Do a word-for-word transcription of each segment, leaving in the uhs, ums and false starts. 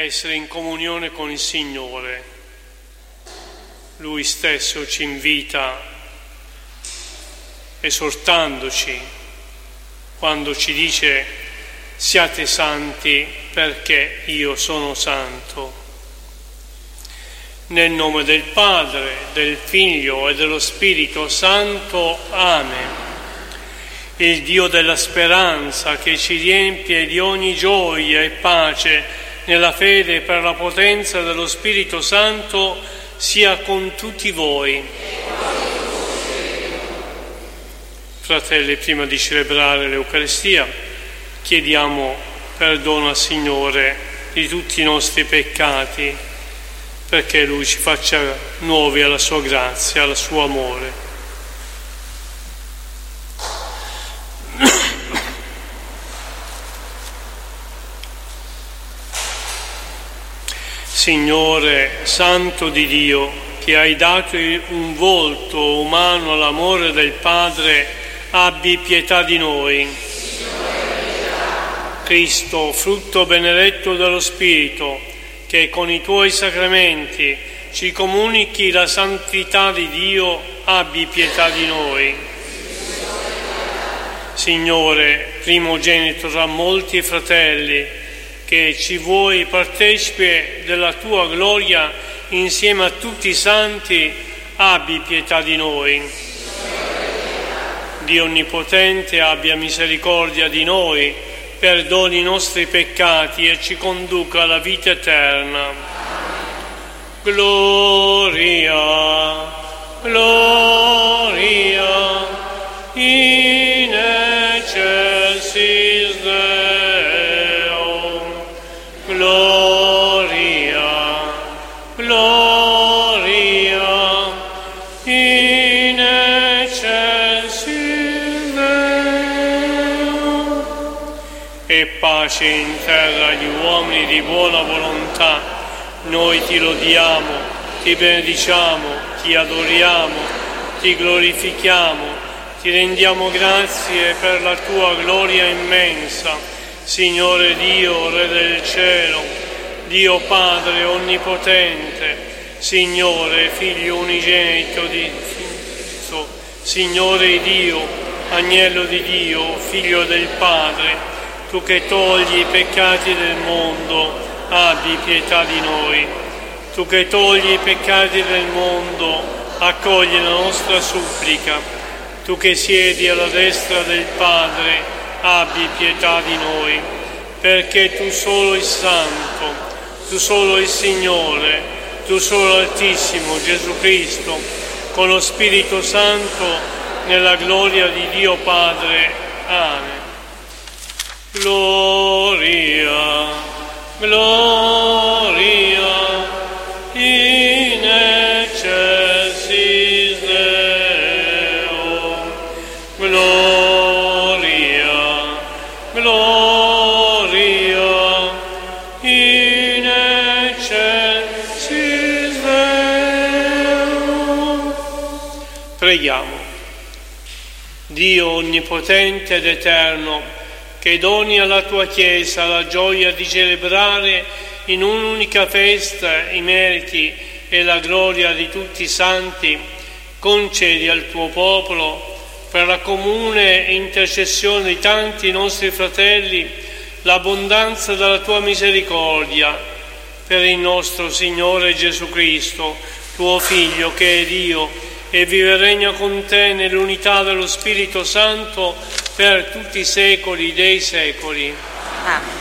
essere in comunione con il Signore. Lui stesso ci invita, esortandoci, quando ci dice: siate santi perché io sono santo. Nel nome del Padre, del Figlio e dello Spirito Santo. Amen. Il Dio della speranza, che ci riempie di ogni gioia e pace nella fede per la potenza dello Spirito Santo, sia con tutti voi. Fratelli, prima di celebrare l'Eucaristia, chiediamo perdono al Signore di tutti i nostri peccati, perché Lui ci faccia nuovi alla sua grazia, al suo amore. Signore, Santo di Dio, che hai dato un volto umano all'amore del Padre, abbi pietà di noi. Cristo, frutto benedetto dello Spirito, che con i tuoi sacramenti ci comunichi la santità di Dio, abbi pietà di noi. Signore, primogenito tra molti fratelli, che ci vuoi partecipe della tua gloria insieme a tutti i santi, abbi pietà di noi. Dio Onnipotente, abbia misericordia di noi, perdoni i nostri peccati e ci conduca alla vita eterna. Gloria, gloria, in excelsis Deo. Gloria, gloria, in excelsis Deo. E pace in terra agli uomini di buona volontà. Noi ti lodiamo, ti benediciamo, ti adoriamo, ti glorifichiamo, ti rendiamo grazie per la tua gloria immensa. Signore Dio, Re del cielo, Dio Padre onnipotente, Signore Figlio unigenito di Cristo, Signore Dio, Agnello di Dio, Figlio del Padre, tu che togli i peccati del mondo, abbi pietà di noi. Tu che togli i peccati del mondo, accogli la nostra supplica. Tu che siedi alla destra del Padre, abbi pietà di noi, perché tu solo il Santo, tu solo il Signore, tu solo Altissimo Gesù Cristo, con lo Spirito Santo, nella gloria di Dio Padre. Amen. Gloria, gloria, in excelsis Deo. Gloria, gloria, in excelsis Deo. Preghiamo. Dio onnipotente ed eterno, che doni alla tua Chiesa la gioia di celebrare in un'unica festa i meriti e la gloria di tutti i santi, concedi al tuo popolo, per la comune intercessione di tanti nostri fratelli, l'abbondanza della tua misericordia, per il nostro Signore Gesù Cristo, tuo Figlio, che è Dio, e vive e regna con te nell'unità dello Spirito Santo per tutti i secoli dei secoli. Amen.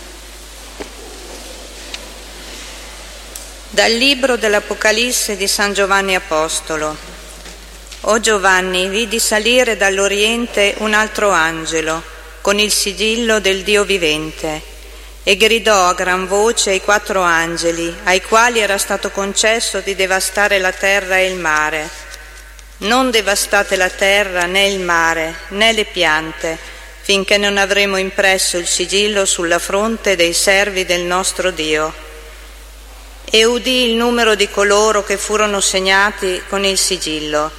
Dal libro dell'Apocalisse di San Giovanni Apostolo. O Giovanni, vidi salire dall'Oriente un altro angelo, con il sigillo del Dio vivente, e gridò a gran voce ai quattro angeli, ai quali era stato concesso di devastare la terra e il mare. Non devastate la terra, né il mare, né le piante, finché non avremo impresso il sigillo sulla fronte dei servi del nostro Dio. E udì il numero di coloro che furono segnati con il sigillo,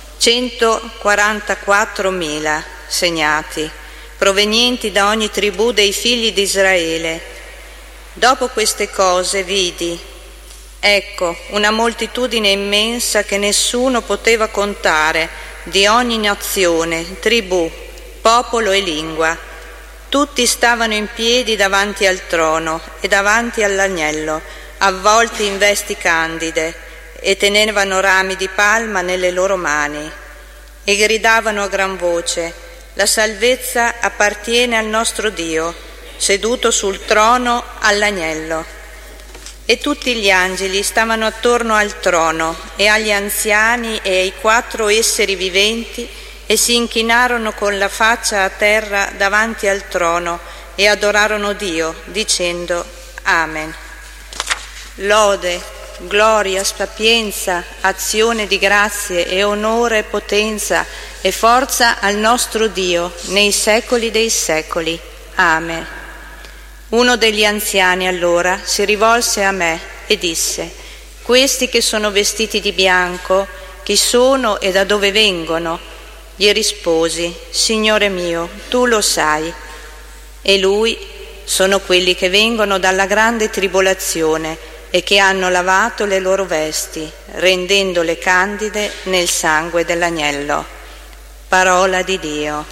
centoquarantaquattromila segnati, provenienti da ogni tribù dei figli di Israele. Dopo queste cose vidi, ecco, una moltitudine immensa che nessuno poteva contare, di ogni nazione, tribù, popolo e lingua. Tutti stavano in piedi davanti al trono e davanti all'agnello, avvolti in vesti candide, e tenevano rami di palma nelle loro mani, e gridavano a gran voce: la salvezza appartiene al nostro Dio, seduto sul trono, all'agnello. E tutti gli angeli stavano attorno al trono e agli anziani e ai quattro esseri viventi, e si inchinarono con la faccia a terra davanti al trono e adorarono Dio, dicendo: Amen. Lode, gloria, sapienza, azione di grazie e onore, potenza e forza al nostro Dio nei secoli dei secoli. Amen. Uno degli anziani allora si rivolse a me e disse: questi che sono vestiti di bianco, chi sono e da dove vengono? Gli risposi: Signore mio, tu lo sai. E lui: sono quelli che vengono dalla grande tribolazione e che hanno lavato le loro vesti, rendendole candide nel sangue dell'agnello. Parola di Dio.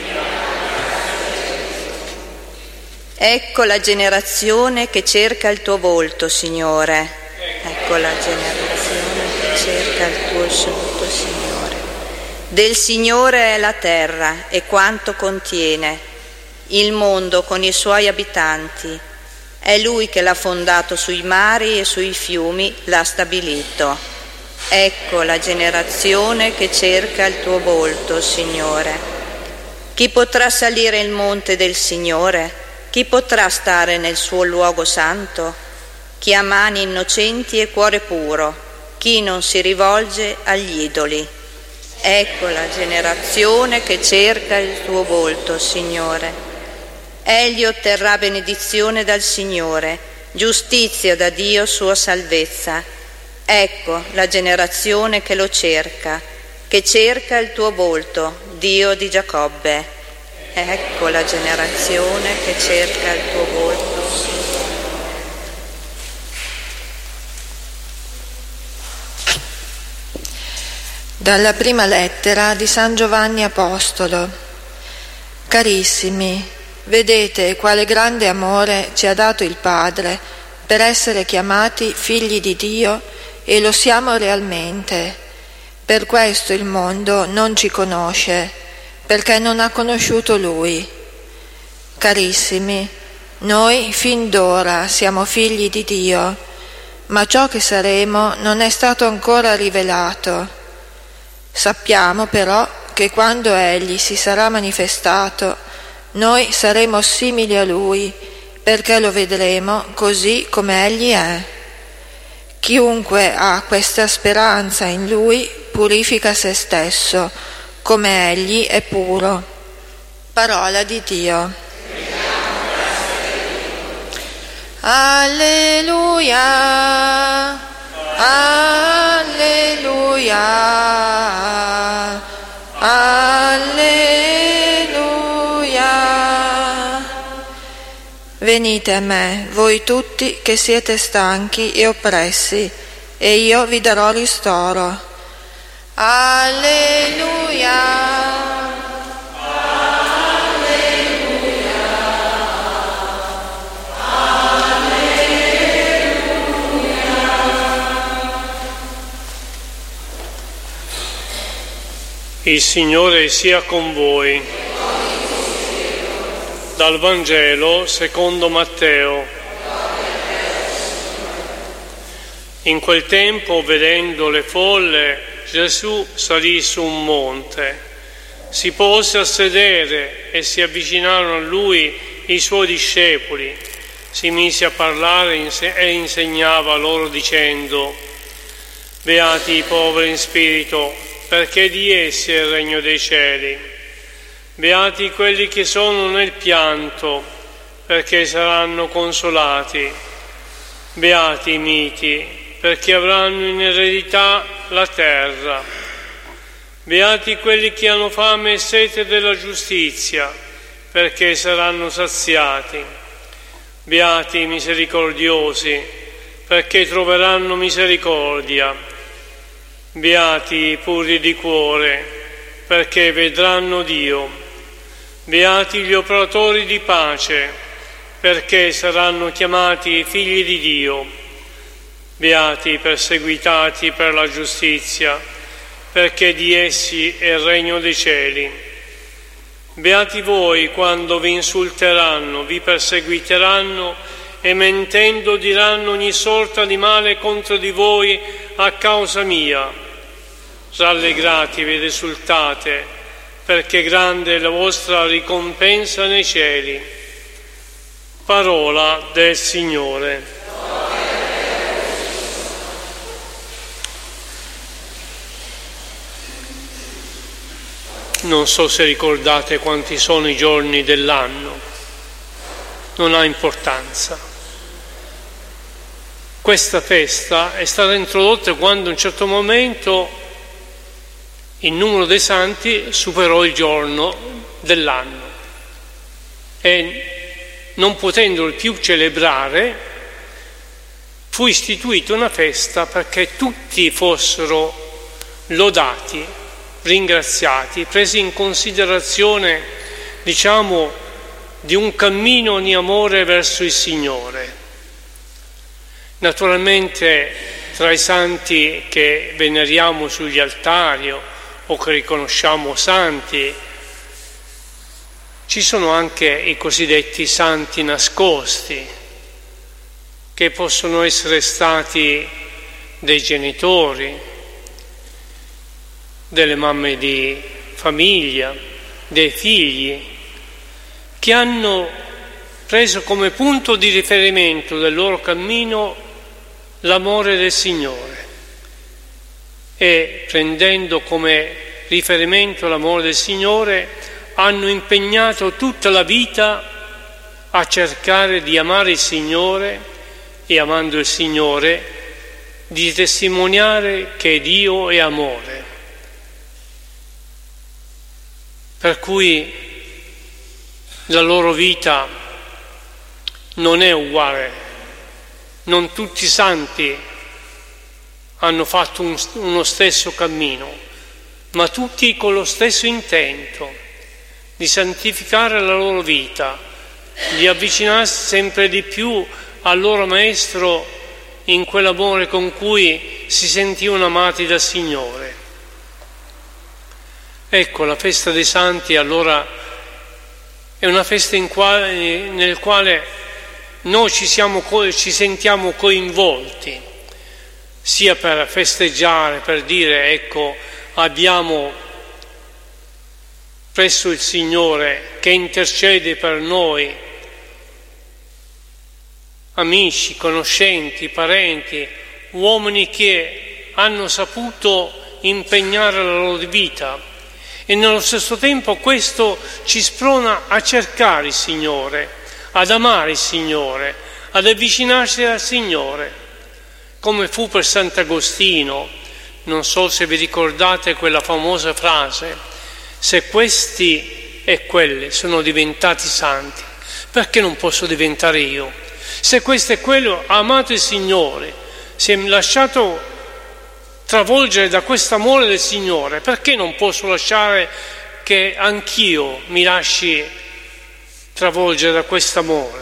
Ecco la generazione che cerca il tuo volto, Signore. Ecco la generazione che cerca il tuo volto, Signore. Del Signore è la terra e quanto contiene, il mondo con i suoi abitanti. È Lui che l'ha fondato sui mari e sui fiumi l'ha stabilito. Ecco la generazione che cerca il tuo volto, Signore. Chi potrà salire il monte del Signore? Chi potrà stare nel suo luogo santo? Chi ha mani innocenti e cuore puro, chi non si rivolge agli idoli. Ecco la generazione che cerca il tuo volto, Signore. Egli otterrà benedizione dal Signore, giustizia da Dio sua salvezza. Ecco la generazione che lo cerca, che cerca il tuo volto, Dio di Giacobbe. Ecco la generazione che cerca il tuo volto, Signore. Dalla prima lettera di San Giovanni Apostolo. Carissimi, vedete quale grande amore ci ha dato il Padre per essere chiamati figli di Dio, e lo siamo realmente. Per questo il mondo non ci conosce, perché non ha conosciuto Lui. Carissimi, noi fin d'ora siamo figli di Dio, ma ciò che saremo non è stato ancora rivelato. Sappiamo però che quando Egli si sarà manifestato, noi saremo simili a Lui, perché lo vedremo così come Egli è. Chiunque ha questa speranza in Lui purifica se stesso, come Egli è puro. Parola di Dio. Alleluia. Alleluia, alleluia. Venite a me, voi tutti che siete stanchi e oppressi, e io vi darò ristoro. Alleluia. Il Signore sia con voi. Dal Vangelo secondo Matteo. In quel tempo, vedendo le folle, Gesù salì su un monte, si pose a sedere e si avvicinarono a Lui i Suoi discepoli. Si mise a parlare e insegnava loro dicendo: Beati i poveri in spirito, perché di essi è il regno dei cieli. Beati quelli che sono nel pianto, perché saranno consolati. Beati i miti, perché avranno in eredità la terra. Beati quelli che hanno fame e sete della giustizia, perché saranno saziati. Beati i misericordiosi, perché troveranno misericordia. Beati i puri di cuore, perché vedranno Dio. Beati gli operatori di pace, perché saranno chiamati figli di Dio. Beati i perseguitati per la giustizia, perché di essi è il regno dei cieli. Beati voi quando vi insulteranno, vi perseguiteranno e mentendo diranno ogni sorta di male contro di voi a causa mia. Rallegratevi ed esultate, perché grande è la vostra ricompensa nei cieli. Parola del Signore. Non so se ricordate quanti sono i giorni dell'anno, non ha importanza. Questa festa è stata introdotta quando a un certo momento il numero dei santi superò il giorno dell'anno e non potendolo più celebrare fu istituita una festa perché tutti fossero lodati, ringraziati, presi in considerazione, diciamo, di un cammino di amore verso il Signore. Naturalmente tra i santi che veneriamo sugli altari o che riconosciamo santi ci sono anche i cosiddetti santi nascosti, che possono essere stati dei genitori, delle mamme di famiglia, dei figli, che hanno preso come punto di riferimento del loro cammino l'amore del Signore e, prendendo come riferimento l'amore del Signore, hanno impegnato tutta la vita a cercare di amare il Signore e, amando il Signore, di testimoniare che Dio è amore. Per cui la loro vita non è uguale, non tutti i santi hanno fatto un, uno stesso cammino, ma tutti con lo stesso intento di santificare la loro vita, di avvicinarsi sempre di più al loro Maestro in quell'amore con cui si sentivano amati dal Signore. Ecco, la festa dei santi allora è una festa in quale, nel quale noi ci, siamo, ci sentiamo coinvolti, sia per festeggiare, per dire ecco abbiamo presso il Signore che intercede per noi, amici, conoscenti, parenti, uomini che hanno saputo impegnare la loro vita. E nello stesso tempo questo ci sprona a cercare il Signore, ad amare il Signore, ad avvicinarsi al Signore, come fu per Sant'Agostino. Non so se vi ricordate quella famosa frase: se questi e quelle sono diventati santi, perché non posso diventare io? Se questo e quello ha amato il Signore, si è lasciato travolgere da questo amore del Signore, perché non posso lasciare che anch'io mi lasci travolgere da questo amore?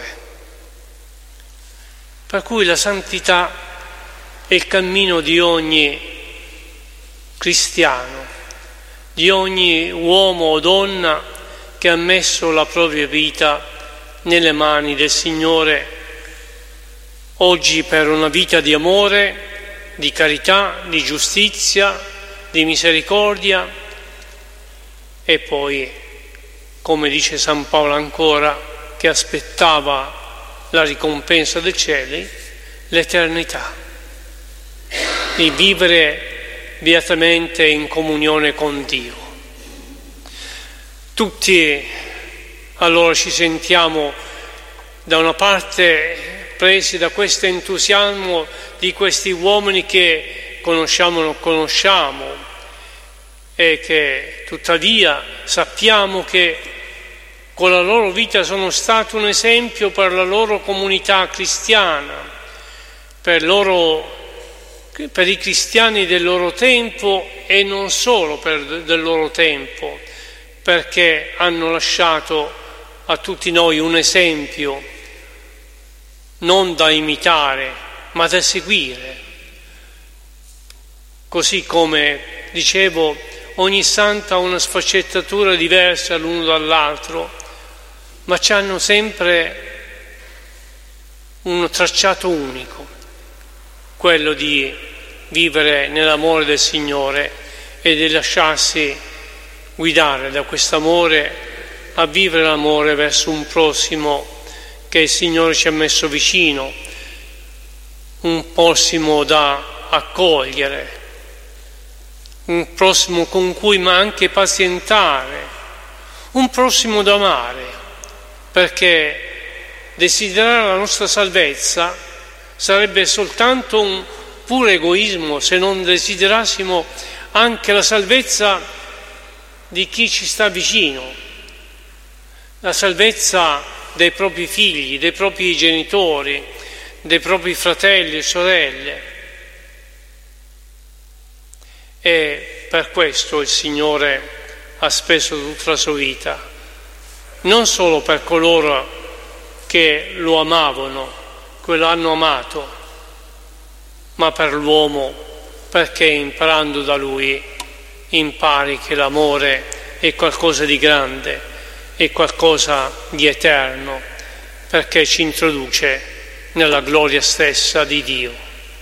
Per cui la santità è il cammino di ogni cristiano, di ogni uomo o donna che ha messo la propria vita nelle mani del Signore, oggi per una vita di amore, di carità, di giustizia, di misericordia e poi, come dice San Paolo ancora, che aspettava la ricompensa dei cieli, l'eternità, di vivere beatamente in comunione con Dio. Tutti allora ci sentiamo da una parte presi da questo entusiasmo di questi uomini che conosciamo o non conosciamo e che tuttavia sappiamo che con la loro vita sono stati un esempio per la loro comunità cristiana, per, loro, per i cristiani del loro tempo e non solo per del loro tempo, perché hanno lasciato a tutti noi un esempio non da imitare, ma da seguire. Così come dicevo, ogni santa ha una sfaccettatura diversa l'uno dall'altro, ma ci hanno sempre un tracciato unico, quello di vivere nell'amore del Signore e di lasciarsi guidare da quest'amore a vivere l'amore verso un prossimo che il Signore ci ha messo vicino, un prossimo da accogliere, un prossimo con cui ma anche pazientare, un prossimo da amare, perché desiderare la nostra salvezza sarebbe soltanto un puro egoismo se non desiderassimo anche la salvezza di chi ci sta vicino, la salvezza dei propri figli, dei propri genitori, dei propri fratelli e sorelle. E per questo il Signore ha speso tutta la sua vita, non solo per coloro che lo amavano, che lo hanno amato, ma per l'uomo, perché imparando da Lui impari che l'amore è qualcosa di grande, è qualcosa di eterno, perché ci introduce nella gloria stessa di Dio.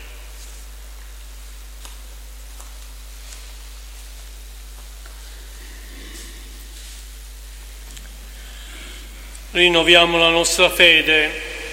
Rinnoviamo la nostra fede.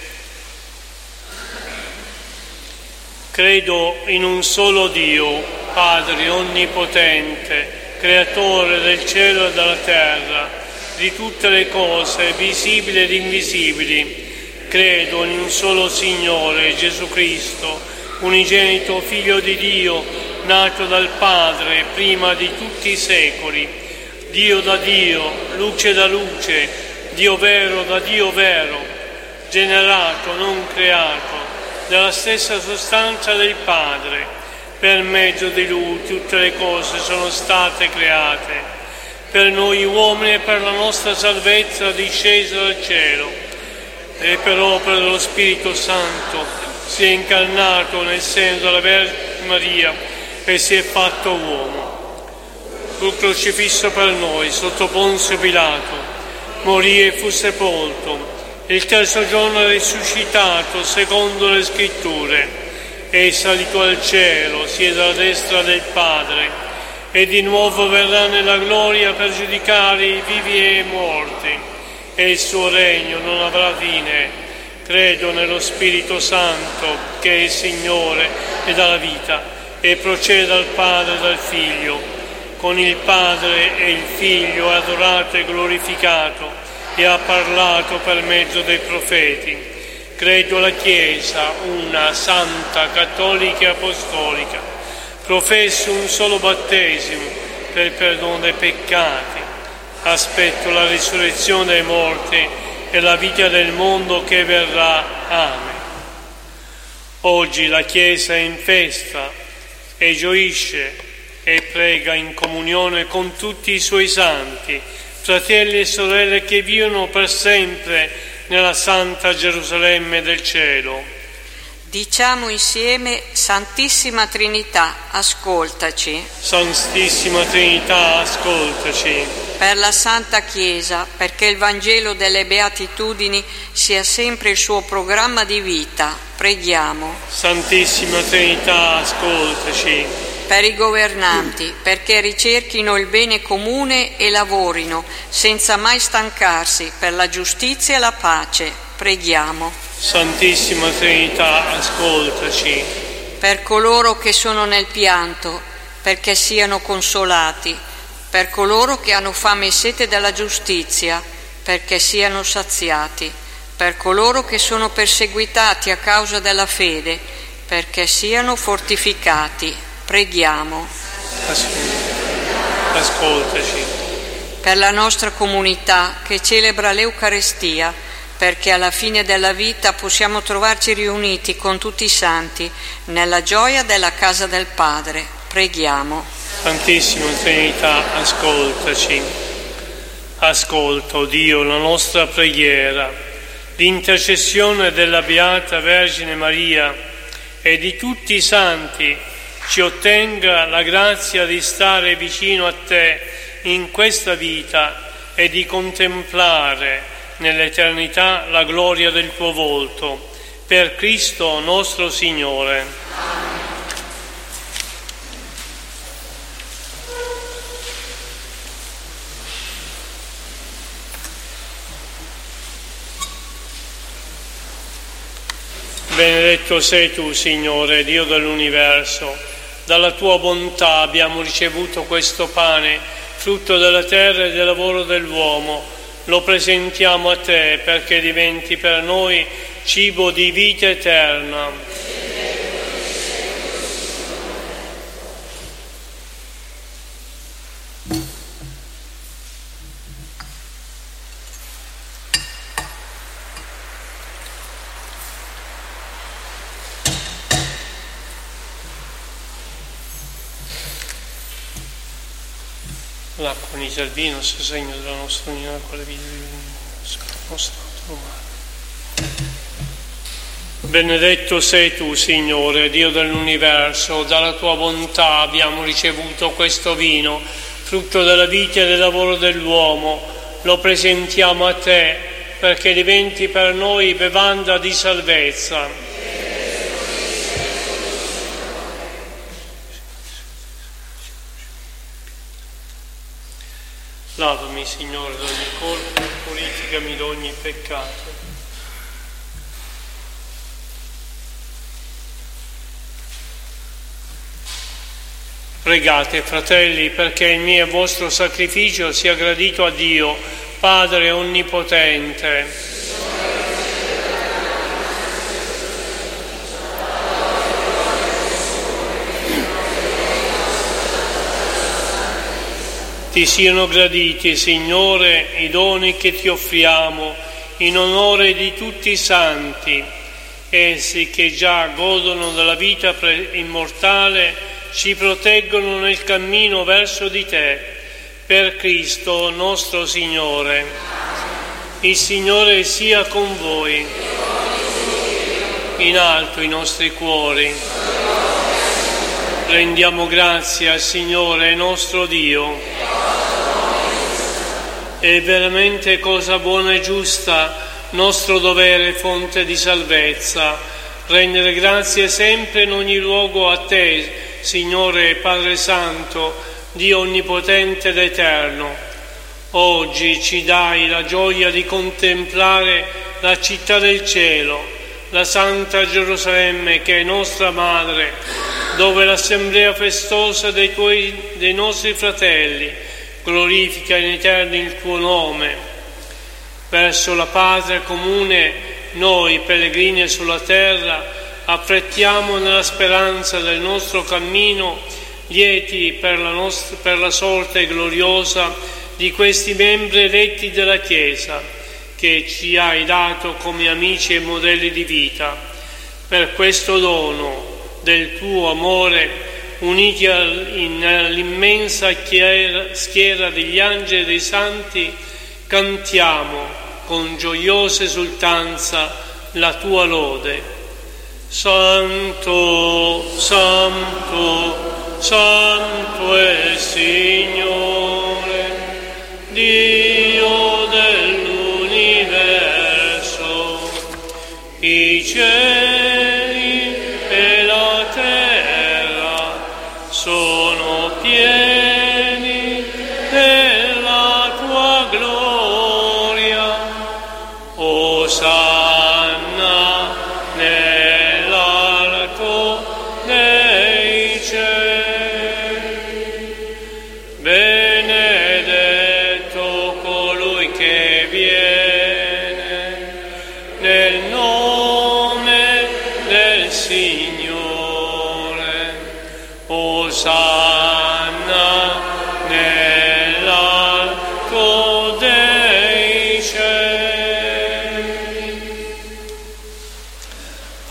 Credo in un solo Dio, Padre onnipotente, creatore del cielo e della terra, di tutte le cose, visibili ed invisibili. Credo in un solo Signore, Gesù Cristo, unigenito Figlio di Dio, nato dal Padre prima di tutti i secoli, Dio da Dio, luce da luce, Dio vero da Dio vero, generato, non creato, della stessa sostanza del Padre. Per mezzo di Lui tutte le cose sono state create. Per noi uomini e per la nostra salvezza disceso dal cielo, e per opera dello Spirito Santo si è incarnato nel seno della Vergine Maria e si è fatto uomo. Fu crocifisso per noi sotto Ponzio Pilato, morì e fu sepolto, il terzo giorno è risuscitato secondo le scritture, è salito al cielo, siede alla destra del Padre, e di nuovo verrà nella gloria per giudicare i vivi e i morti, e il suo regno non avrà fine. Credo nello Spirito Santo, che è il Signore e dà la vita, e procede dal Padre e dal Figlio. Con il Padre e il Figlio è adorato e glorificato e ha parlato per mezzo dei profeti. Credo alla Chiesa, una, santa, cattolica e apostolica. Professo un solo battesimo per il perdono dei peccati. Aspetto la risurrezione dei morti e la vita del mondo che verrà. Amen. Oggi la Chiesa è in festa e gioisce e prega in comunione con tutti i suoi santi, fratelli e sorelle che vivono per sempre nella Santa Gerusalemme del cielo. Diciamo insieme: Santissima Trinità, ascoltaci. Santissima Trinità, ascoltaci. Per la Santa Chiesa, perché il Vangelo delle Beatitudini sia sempre il suo programma di vita, preghiamo. Santissima Trinità, ascoltaci. Per i governanti, perché ricerchino il bene comune e lavorino senza mai stancarsi per la giustizia e la pace, preghiamo. Santissima Trinità, ascoltaci. Per coloro che sono nel pianto, perché siano consolati, per coloro che hanno fame e sete della giustizia, perché siano saziati, per coloro che sono perseguitati a causa della fede, perché siano fortificati, preghiamo. Ascoltaci. per la nostra comunità che celebra l'Eucarestia, perché alla fine della vita possiamo trovarci riuniti con tutti i santi nella gioia della casa del Padre. Preghiamo. Santissima Trinità, ascoltaci. Ascolta, o Dio, la nostra preghiera, l'intercessione della Beata Vergine Maria e di tutti i santi ci ottenga la grazia di stare vicino a Te in questa vita e di contemplare nell'eternità la gloria del Tuo volto. Per Cristo nostro Signore. Benedetto sei Tu, Signore, Dio dell'universo. Dalla Tua bontà abbiamo ricevuto questo pane, frutto della terra e del lavoro dell'uomo. Lo presentiamo a Te perché diventi per noi cibo di vita eterna. L'acqua unita al vino, sia segno della nostra unione con la vita divina, nostro umano. Benedetto sei Tu, Signore, Dio dell'universo, dalla Tua bontà abbiamo ricevuto questo vino, frutto della vita e del lavoro dell'uomo. Lo presentiamo a Te perché diventi per noi bevanda di salvezza. Lavami, Signore, da ogni colpa, purificami da ogni peccato. Pregate, fratelli, perché il mio e vostro sacrificio sia gradito a Dio, Padre Onnipotente. Ti siano graditi, Signore, i doni che Ti offriamo in onore di tutti i santi. Essi che già godono della vita immortale ci proteggono nel cammino verso di Te. Per Cristo nostro Signore. Il Signore sia con voi. In alto i nostri cuori. Rendiamo grazie al Signore nostro Dio. È veramente cosa buona e giusta, nostro dovere e fonte di salvezza, rendere grazie sempre in ogni luogo a Te, Signore Padre Santo, Dio Onnipotente ed Eterno. Oggi ci dai la gioia di contemplare la città del cielo, la Santa Gerusalemme che è nostra Madre, dove l'assemblea festosa dei, tuoi, dei nostri fratelli glorifica in eterno il Tuo nome. Verso la patria comune noi, pellegrini sulla terra, affrettiamo nella speranza del nostro cammino, lieti per la, nostra, per la sorte gloriosa di questi membri eletti della Chiesa, che ci hai dato come amici e modelli di vita. Per questo dono del Tuo amore, uniti all'immensa schiera degli angeli e dei santi, cantiamo con gioiosa esultanza la Tua lode. Santo, Santo, Santo è il Signore, Dio dell'universo, i cieli e la terra sono pieni della Tua gloria. Osanna nell'alto dei cieli. Benedetto colui che viene nel nome del Signore. Osanna nell'alto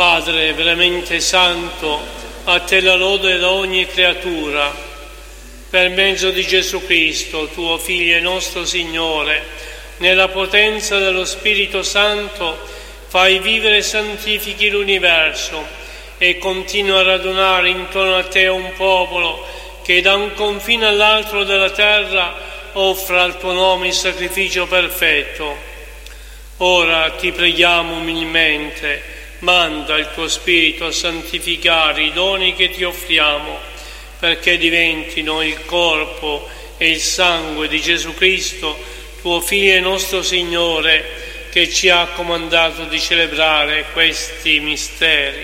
Padre veramente santo, a te la lode da ogni creatura. Per mezzo di Gesù Cristo, tuo Figlio e nostro Signore, nella potenza dello Spirito Santo, fai vivere e santifichi l'universo e continua a radunare intorno a te un popolo che da un confine all'altro della terra offra al tuo nome il sacrificio perfetto. Ora ti preghiamo umilmente, manda il tuo Spirito a santificare i doni che ti offriamo, perché diventino il corpo e il sangue di Gesù Cristo, tuo Figlio e nostro Signore, che ci ha comandato di celebrare questi misteri.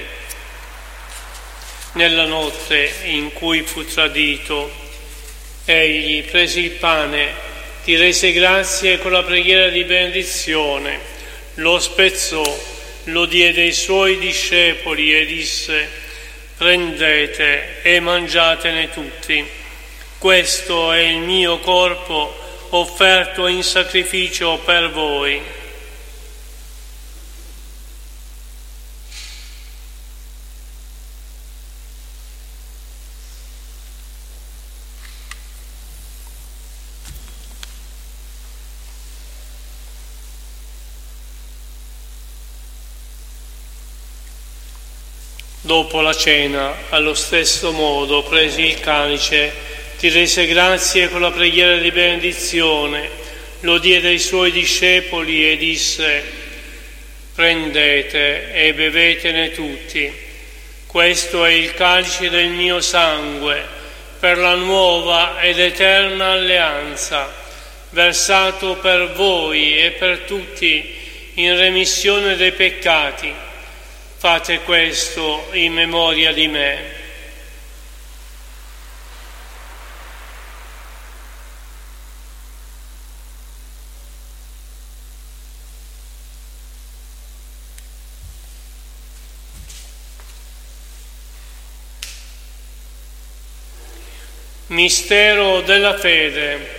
Nella notte in cui fu tradito, egli prese il pane, ti rese grazie con la preghiera di benedizione, lo spezzò, lo diede ai suoi discepoli e disse: prendete e mangiatene tutti, questo è il mio corpo offerto in sacrificio per voi. Dopo la cena, allo stesso modo, presi il calice, ti rese grazie con la preghiera di benedizione, lo diede ai suoi discepoli e disse: prendete e bevetene tutti, questo è il calice del mio sangue, per la nuova ed eterna alleanza, versato per voi e per tutti in remissione dei peccati. Fate questo in memoria di me. Mistero della fede.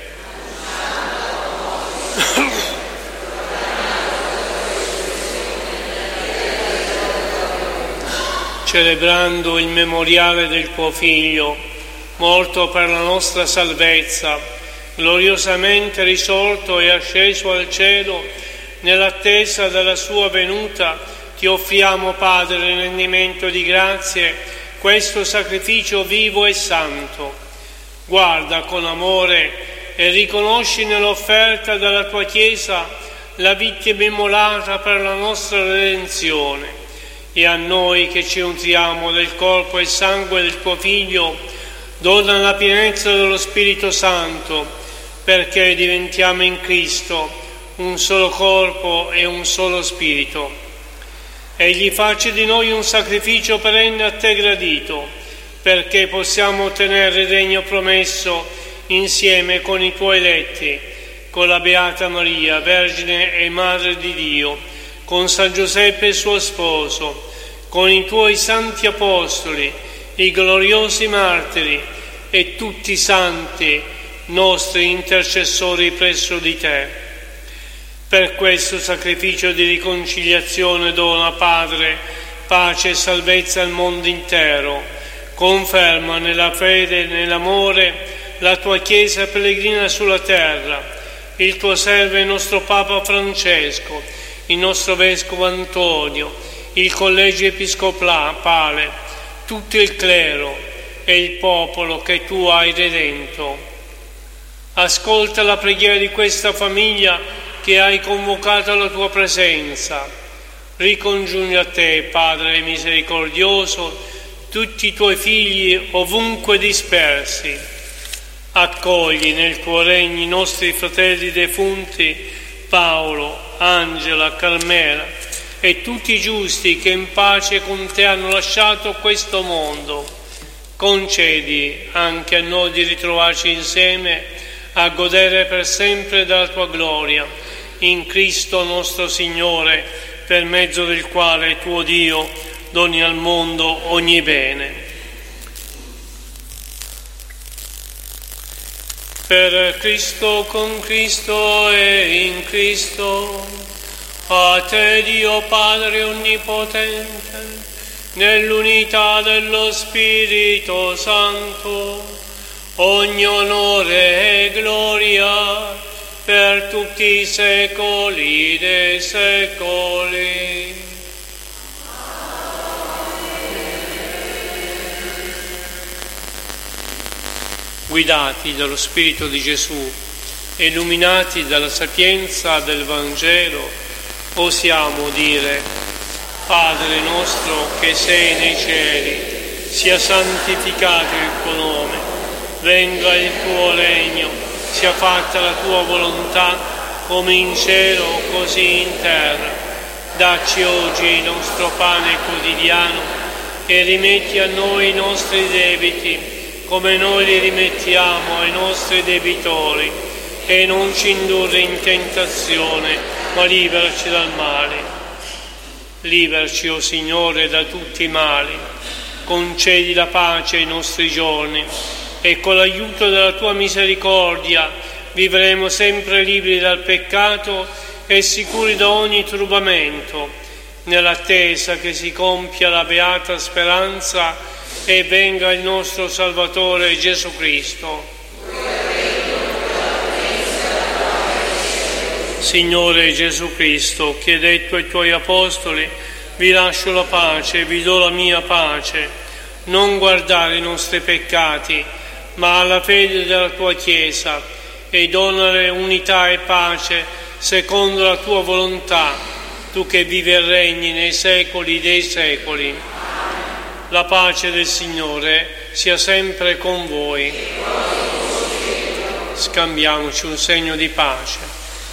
Celebrando il memoriale del tuo Figlio, morto per la nostra salvezza, gloriosamente risorto e asceso al cielo, nell'attesa della sua venuta, ti offriamo, Padre, in rendimento di grazie, questo sacrificio vivo e santo. Guarda con amore e riconosci nell'offerta della tua Chiesa la vittima immolata per la nostra redenzione. E a noi che ci nutriamo del corpo e sangue del tuo Figlio, dona la pienezza dello Spirito Santo, perché diventiamo in Cristo un solo corpo e un solo Spirito. Egli faccia di noi un sacrificio perenne a te gradito, perché possiamo ottenere il regno promesso insieme con i tuoi eletti, con la Beata Maria, Vergine e Madre di Dio, con San Giuseppe suo sposo, con i tuoi santi apostoli, i gloriosi martiri e tutti i santi nostri intercessori presso di te. Per questo sacrificio di riconciliazione dona, Padre, pace e salvezza al mondo intero. Conferma nella fede e nell'amore la tua Chiesa pellegrina sulla terra, il tuo servo e il nostro Papa Francesco, il nostro Vescovo Antonio, il collegio episcopale, tutto il clero e il popolo che tu hai redento. Ascolta la preghiera di questa famiglia che hai convocato alla tua presenza. Ricongiungi a te, Padre misericordioso, tutti i tuoi figli ovunque dispersi. Accogli nel tuo regno i nostri fratelli defunti, Paolo, Angela, Carmela, e tutti i giusti che in pace con te hanno lasciato questo mondo. Concedi anche a noi di ritrovarci insieme a godere per sempre della tua gloria, in Cristo nostro Signore, per mezzo del quale tuo Dio doni al mondo ogni bene. Per Cristo, con Cristo e in Cristo, A te Dio Padre Onnipotente, nell'unità dello Spirito Santo, ogni onore e gloria per tutti i secoli dei secoli. Guidati dallo Spirito di Gesù, illuminati dalla sapienza del Vangelo, osiamo dire: Padre nostro che sei nei cieli, sia santificato il tuo nome, venga il tuo regno, sia fatta la tua volontà, come in cielo così in terra. Dacci oggi il nostro pane quotidiano e rimetti a noi i nostri debiti, come noi li rimettiamo ai nostri debitori, e non ci indurre in tentazione, ma liberaci dal male. Liberaci, o Signore, da tutti i mali, concedi la pace ai nostri giorni, e con l'aiuto della tua misericordia vivremo sempre liberi dal peccato e sicuri da ogni turbamento, nell'attesa che si compia la beata speranza e venga il nostro Salvatore Gesù Cristo. Signore Gesù Cristo, che hai detto ai tuoi apostoli: vi lascio la pace, vi do la mia pace, non guardare i nostri peccati, ma alla fede della tua Chiesa, e donare unità e pace secondo la tua volontà, tu che vivi e regni nei secoli dei secoli. La pace del Signore sia sempre con voi. Scambiamoci un segno di pace.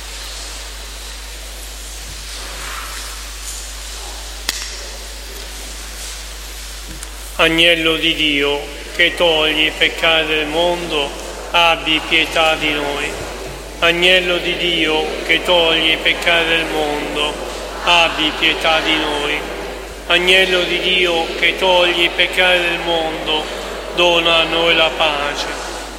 Agnello di Dio, che togli i peccati del mondo, abbi pietà di noi. Agnello di Dio, che togli i peccati del mondo, abbi pietà di noi. Agnello di Dio, che togli i peccati del mondo, dona a noi la pace.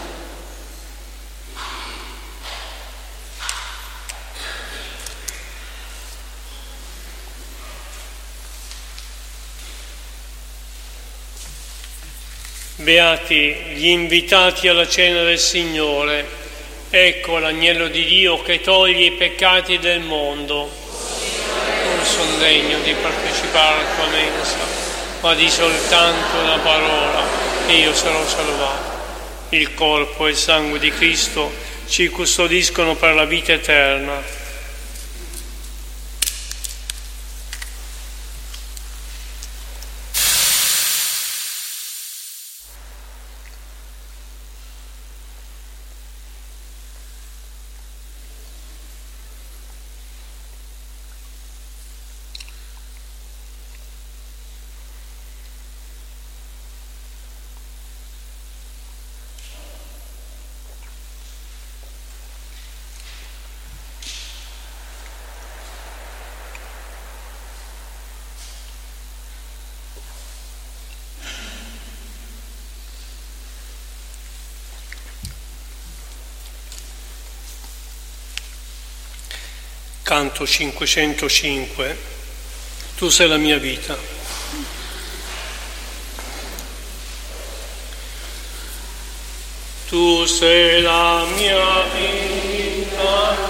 Beati gli invitati alla cena del Signore. Ecco l'agnello di Dio che toglie i peccati del mondo. Non sono degno di partecipare alla tua mensa, ma di soltanto una parola e io sarò salvato. Il corpo e il sangue di Cristo ci custodiscono per la vita eterna. Canto cinquecentocinque. Tu sei la mia vita. Tu sei la mia vita.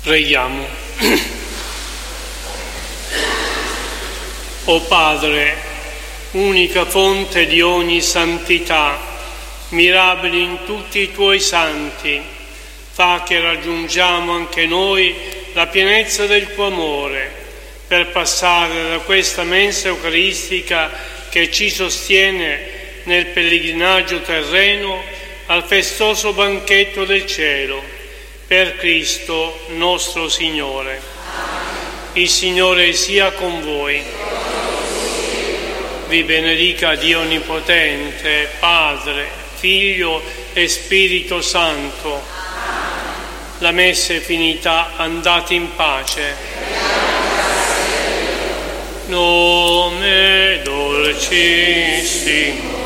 Preghiamo. O Padre, unica fonte di ogni santità, mirabile in tutti i Tuoi santi, fa che raggiungiamo anche noi la pienezza del Tuo amore, per passare da questa mensa eucaristica che ci sostiene nel pellegrinaggio terreno al festoso banchetto del cielo. Per Cristo nostro Signore. Il Signore sia con voi. Vi benedica Dio Onnipotente, Padre, Figlio e Spirito Santo. La messa è finita, andate in pace. Nome dolcissimo